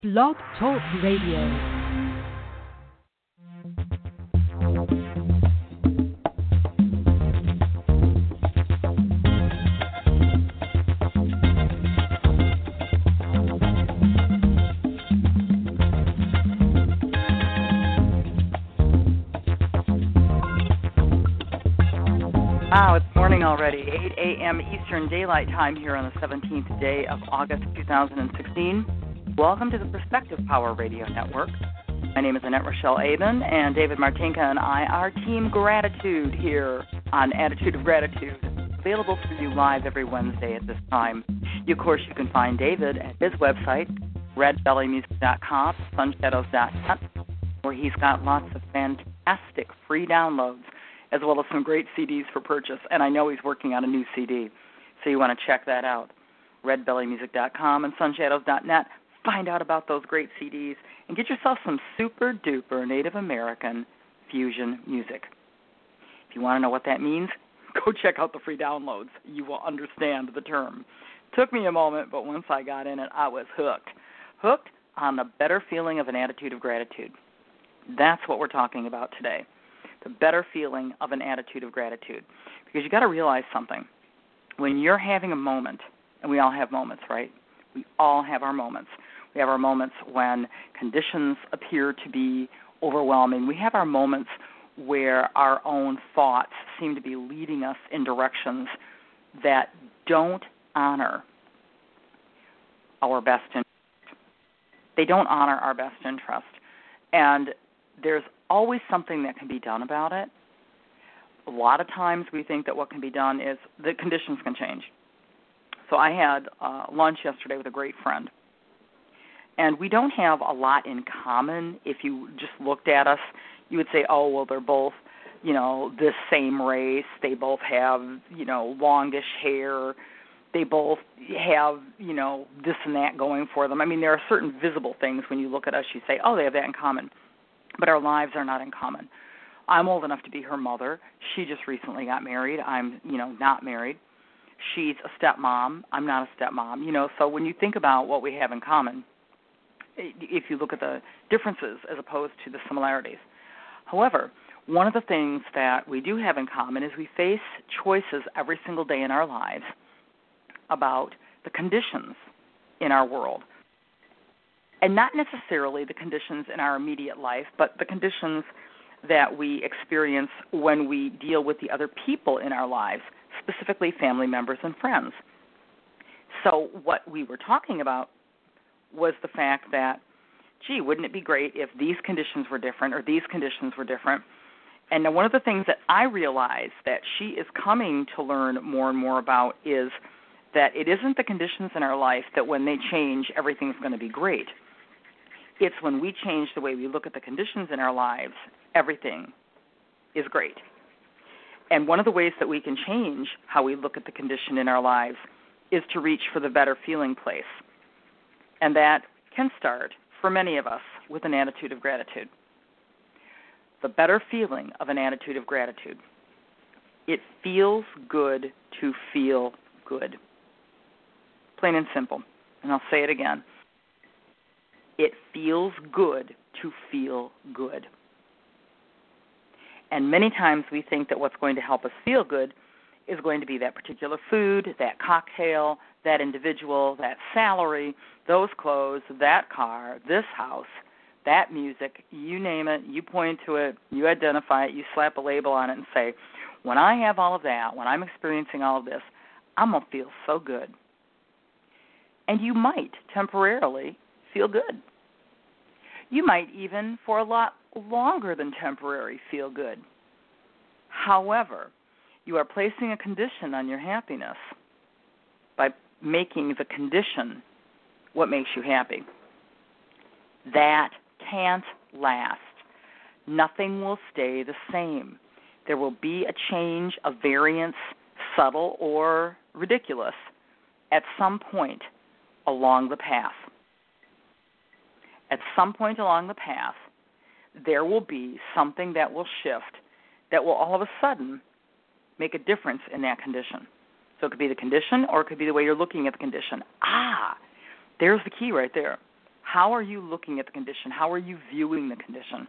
Blog Talk Radio. Wow, it's morning already, 8 a.m. Eastern Daylight Time here on the 17th day of August 2016. Welcome to the Perspective Power Radio Network. My name is Annette Rochelle Aben, and David Martinka and I are Team Gratitude here on Attitude of Gratitude, available for you live every Wednesday at this time. Of course, you can find David at his website, redbellymusic.com, sunshadows.net, where he's got lots of fantastic free downloads, as well as some great CDs for purchase. And I know he's working on a new CD, so you want to check that out. redbellymusic.com and sunshadows.net. Find out about those great CDs and get yourself some super-duper Native American fusion music. If you want to know what that means, go check out the free downloads. You will understand the term. Took me a moment, but once I got in it, I was hooked. Hooked on the better feeling of an attitude of gratitude. That's what we're talking about today. The better feeling of an attitude of gratitude. Because you got to realize something. When you're having a moment, and we all have moments, right? We all have our moments. We have our moments when conditions appear to be overwhelming. We have our moments where our own thoughts seem to be leading us in directions that don't honor our best interest. They don't honor our best interest. And there's always something that can be done about it. A lot of times we think that what can be done is the conditions can change. So I had lunch yesterday with a great friend, and we don't have a lot in common. If you just looked at us, you would say, oh, well, they're both, this same race. They both have, longish hair. They both have, this and that going for them. I mean, there are certain visible things when you look at us, you say, oh, they have that in common. But our lives are not in common. I'm old enough to be her mother. She just recently got married. I'm, not married. She's a stepmom. I'm not a stepmom. So when you think about what we have in common, if you look at the differences as opposed to the similarities. However, one of the things that we do have in common is we face choices every single day in our lives about the conditions in our world. And not necessarily the conditions in our immediate life, but the conditions that we experience when we deal with the other people in our lives, specifically family members and friends. So what we were talking about was the fact that, wouldn't it be great if these conditions were different or these conditions were different? And one of the things that I realized that she is coming to learn more and more about is that it isn't the conditions in our life that when they change, everything's going to be great. It's when we change the way we look at the conditions in our lives, everything is great. And one of the ways that we can change how we look at the condition in our lives is to reach for the better feeling place. And that can start, for many of us, with an attitude of gratitude. The better feeling of an attitude of gratitude. It feels good to feel good. Plain and simple. And I'll say it again. It feels good to feel good. And many times we think that what's going to help us feel good is going to be that particular food, that cocktail, that individual, that salary, those clothes, that car, this house, that music, you name it, you point to it, you identify it, you slap a label on it and say, when I have all of that, when I'm experiencing all of this, I'm going to feel so good. And you might temporarily feel good. You might even, for a lot longer than temporary, feel good. However, you are placing a condition on your happiness by making the condition what makes you happy. That can't last. Nothing will stay the same. There will be a change, a variance, subtle or ridiculous, at some point along the path. At some point along the path, there will be something that will shift that will all of a sudden make a difference in that condition. So it could be the condition or it could be the way you're looking at the condition. There's the key right there. How are you looking at the condition? How are you viewing the condition?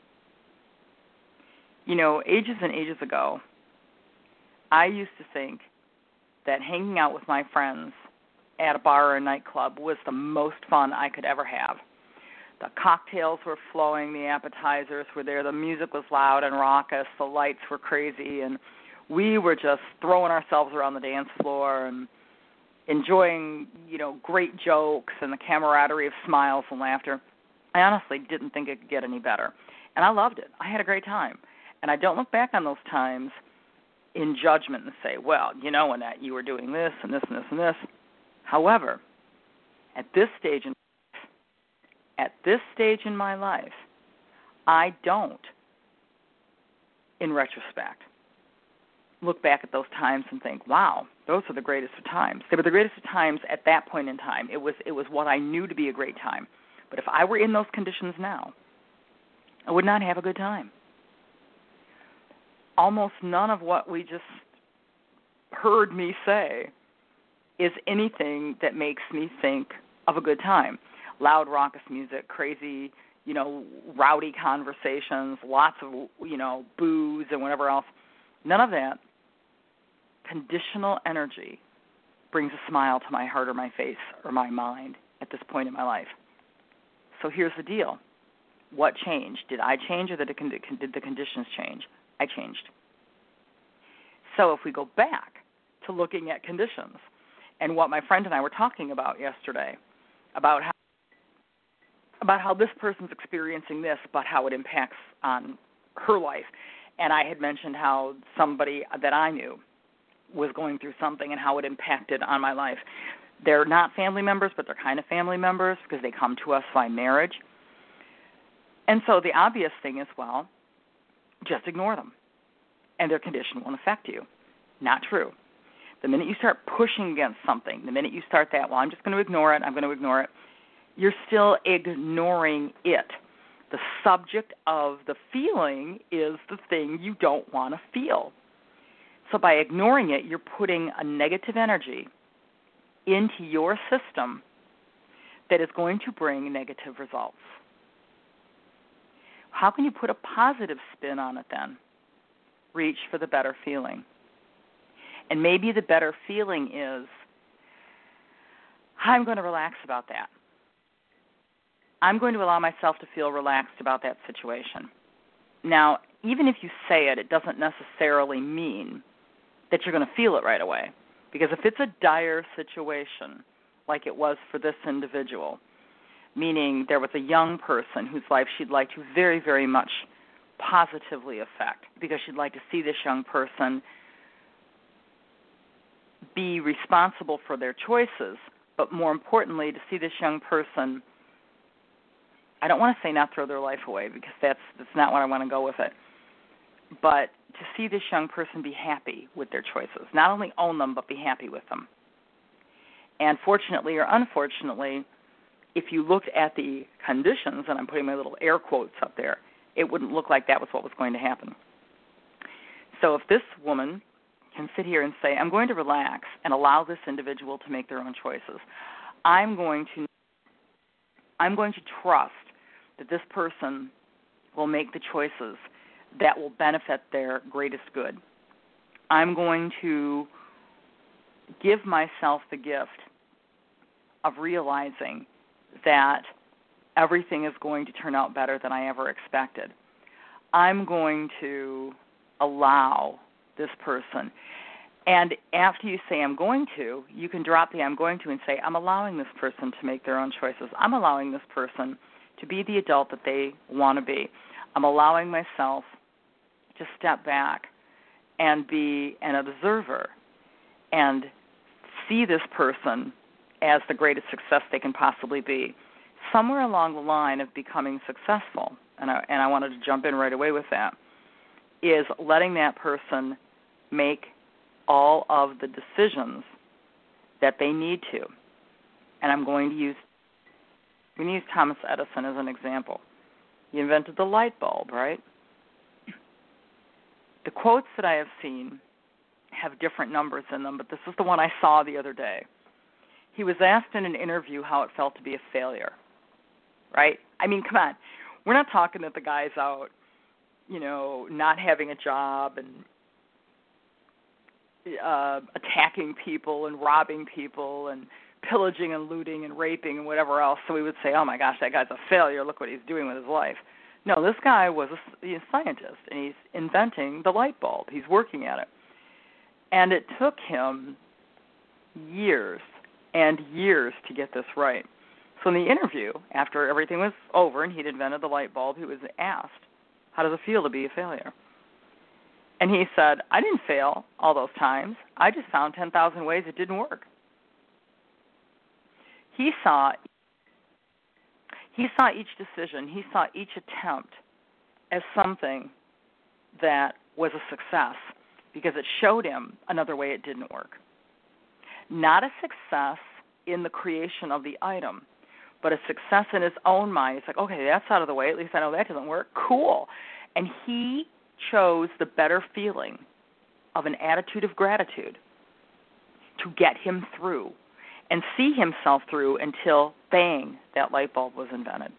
You know, ages and ages ago, I used to think that hanging out with my friends at a bar or a nightclub was the most fun I could ever have. The cocktails were flowing, the appetizers were there, the music was loud and raucous, the lights were crazy, and we were just throwing ourselves around the dance floor and enjoying, you know, great jokes and the camaraderie of smiles and laughter. I honestly didn't think it could get any better, and I loved it. I had a great time, and I don't look back on those times in judgment and say, well, you know, Annette, you were doing this and this and this and this. However, at this stage in my life, I don't, in retrospect, look back at those times and think, wow, those are the greatest of times. They were the greatest of times at that point in time. It was what I knew to be a great time. But if I were in those conditions now, I would not have a good time. Almost none of what we just heard me say is anything that makes me think of a good time. Loud, raucous music, crazy, you know, rowdy conversations, lots of, you know, booze and whatever else. None of that conditional energy brings a smile to my heart or my face or my mind at this point in my life. So here's the deal. What changed? Did I change or did the conditions change? I changed. So if we go back to looking at conditions and what my friend and I were talking about yesterday, about how this person's experiencing this, but how it impacts on her life. And I had mentioned how somebody that I knew was going through something and how it impacted on my life. They're not family members, but they're kind of family members because they come to us by marriage. And so the obvious thing is, well, just ignore them, and their condition won't affect you. Not true. The minute you start pushing against something, the minute you start that, well, I'm just going to ignore it, you're still ignoring it. The subject of the feeling is the thing you don't want to feel. So by ignoring it, you're putting a negative energy into your system that is going to bring negative results. How can you put a positive spin on it then? Reach for the better feeling. And maybe the better feeling is, I'm going to relax about that. I'm going to allow myself to feel relaxed about that situation. Now, even if you say it, it doesn't necessarily mean that you're going to feel it right away. Because if it's a dire situation, like it was for this individual, meaning there was a young person whose life she'd like to very, very much positively affect, because she'd like to see this young person be responsible for their choices, but more importantly, to see this young person, I don't want to say not throw their life away, because that's not what I want to go with it, but to see this young person be happy with their choices. Not only own them, but be happy with them. And fortunately or unfortunately, if you looked at the conditions, and I'm putting my little air quotes up there, it wouldn't look like that was what was going to happen. So if this woman can sit here and say, I'm going to relax and allow this individual to make their own choices. I'm going to trust that this person will make the choices that will benefit their greatest good. I'm going to give myself the gift of realizing that everything is going to turn out better than I ever expected. I'm going to allow this person. And after you say I'm going to, you can drop the I'm going to and say I'm allowing this person to make their own choices. I'm allowing this person to be the adult that they want to be. I'm allowing myself to step back and be an observer and see this person as the greatest success they can possibly be. Somewhere along the line of becoming successful, and I wanted to jump in right away with that, is letting that person make all of the decisions that they need to. And I'm going to use Thomas Edison as an example. He invented the light bulb, right? The quotes that I have seen have different numbers in them, but this is the one I saw the other day. He was asked in an interview how it felt to be a failure. right? I mean, come on. We're not talking that the guy's out, not having a job and attacking people and robbing people and pillaging and looting and raping and whatever else. So we would say, oh, my gosh, that guy's a failure. Look what he's doing with his life. No, this guy was a scientist, and he's inventing the light bulb. He's working at it. And it took him years and years to get this right. So in the interview, after everything was over and he'd invented the light bulb, he was asked, how does it feel to be a failure? And he said, I didn't fail all those times. I just found 10,000 ways it didn't work. He saw each decision, he saw each attempt as something that was a success because it showed him another way it didn't work. Not a success in the creation of the item, but a success in his own mind. It's like, okay, that's out of the way. At least I know that doesn't work. Cool. And he chose the better feeling of an attitude of gratitude to get him through and see himself through until, bang, that light bulb was invented.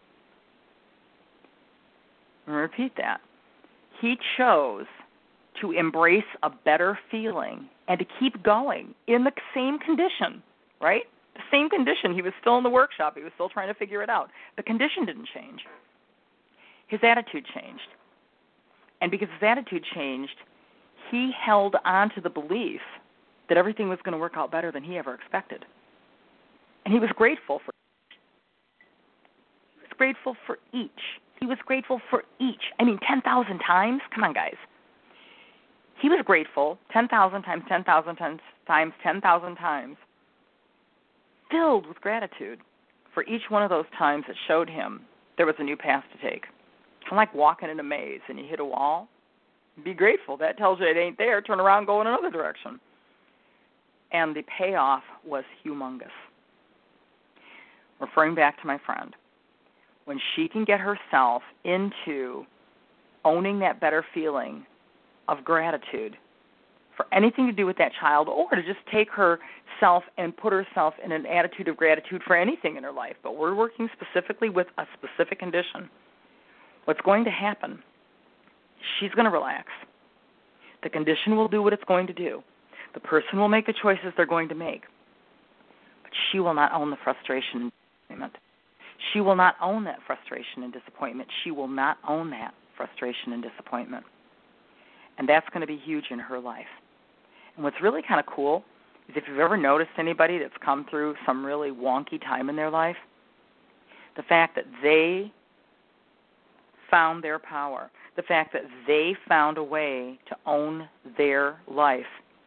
And repeat that. He chose to embrace a better feeling and to keep going in the same condition, right? The same condition. He was still in the workshop. He was still trying to figure it out. The condition didn't change. His attitude changed. And because his attitude changed, he held on to the belief that everything was going to work out better than he ever expected. And he was grateful for each. He was grateful for each. He was grateful for each. I mean, 10,000 times? Come on, guys. He was grateful 10,000 times, 10,000 times, 10,000 times, filled with gratitude for each one of those times that showed him there was a new path to take. Kind of like walking in a maze and you hit a wall. Be grateful. That tells you it ain't there. Turn around, go in another direction. And the payoff was humongous. Referring back to my friend, when she can get herself into owning that better feeling of gratitude for anything to do with that child, or to just take herself and put herself in an attitude of gratitude for anything in her life, but we're working specifically with a specific condition, what's going to happen, she's going to relax. The condition will do what it's going to do. The person will make the choices they're going to make. But she will not own the frustration and disappointment. She will not own that frustration and disappointment. She will not own that frustration and disappointment. And that's going to be huge in her life. And what's really kind of cool is if you've ever noticed anybody that's come through some really wonky time in their life, the fact that they found their power, the fact that they found a way to own their life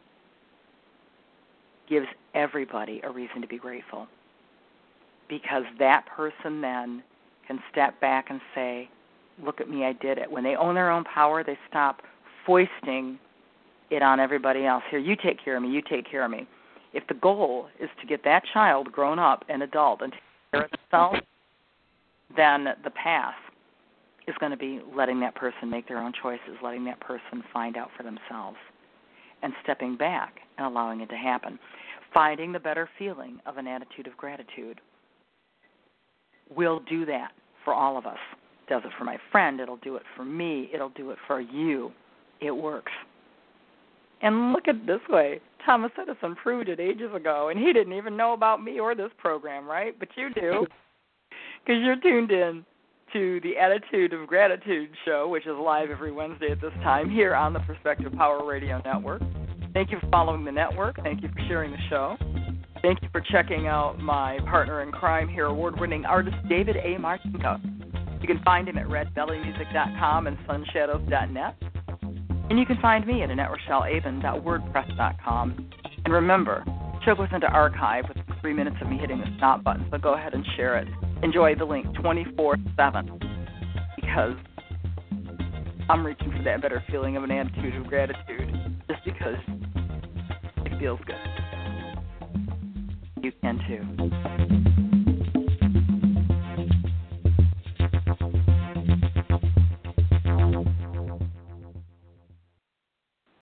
gives everybody a reason to be grateful. Because that person then can step back and say, look at me, I did it. When they own their own power, they stop foisting it on everybody else. Here, you take care of me, you take care of me. If the goal is to get that child grown up and adult and take care of themselves, then the path is going to be letting that person make their own choices, letting that person find out for themselves, and stepping back and allowing it to happen. Finding the better feeling of an attitude of gratitude will do that for all of us. It does it for my friend. It'll do it for me. It'll do it for you. It works. And look at it this way. Thomas Edison proved it ages ago, and he didn't even know about me or this program, right? But you do, because you're tuned in to the Attitude of Gratitude show, which is live every Wednesday at this time here on the Perspective Power Radio Network. Thank you for following the network. Thank you for sharing the show. Thank you for checking out my partner in crime here, award-winning artist David A. Martinka. You can find him at redbellymusic.com and sunshadows.net. And you can find me at AnnetteRochelleAben.wordpress.com. And remember, the show goes into archive with 3 minutes of me hitting the stop button, so go ahead and share it. Enjoy the link 24/7, because I'm reaching for that better feeling of an attitude of gratitude just because it feels good. You can too.